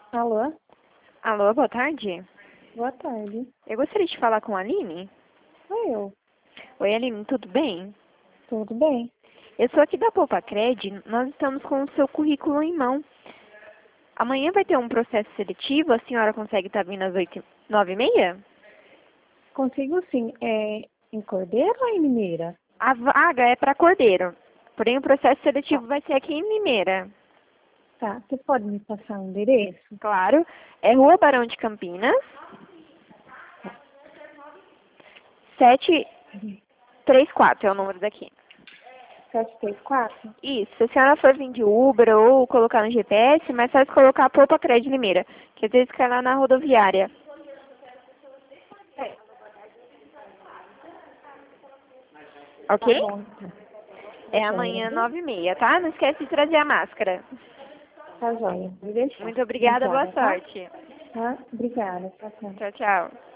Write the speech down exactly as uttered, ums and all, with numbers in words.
Alô? Alô, boa tarde. Boa tarde. Eu gostaria de falar com a Aline. Sou eu. Oi, Aline, tudo bem? Tudo bem? Eu sou aqui da Poupa Cred. Nós estamos com o seu currículo em mão. Amanhã vai ter um processo seletivo. A senhora consegue estar vindo às oito, nove e meia? Consigo sim. É em Cordeiro ou em Mineira? A vaga é para Cordeiro. Porém, o processo seletivo Tá. vai ser aqui em Limeira. Tá. Você pode me passar o endereço? Claro. É Rua Barão de Campinas. sete três quatro é o número daqui. sete três quatro? Isso, se a senhora for vir de Uber ou colocar no G P S, mas faz colocar a Poupa Cred Limeira, que às vezes cai lá na rodoviária. É. Ok? Tá bom, então. É Tá amanhã, joia. nove e meia, tá? Não esquece de trazer a máscara. Tá joia. Vou deixar. Muito obrigada, boa Obrigada, tá? sorte. Tá? Obrigada. Tá, tá. Tchau, tchau.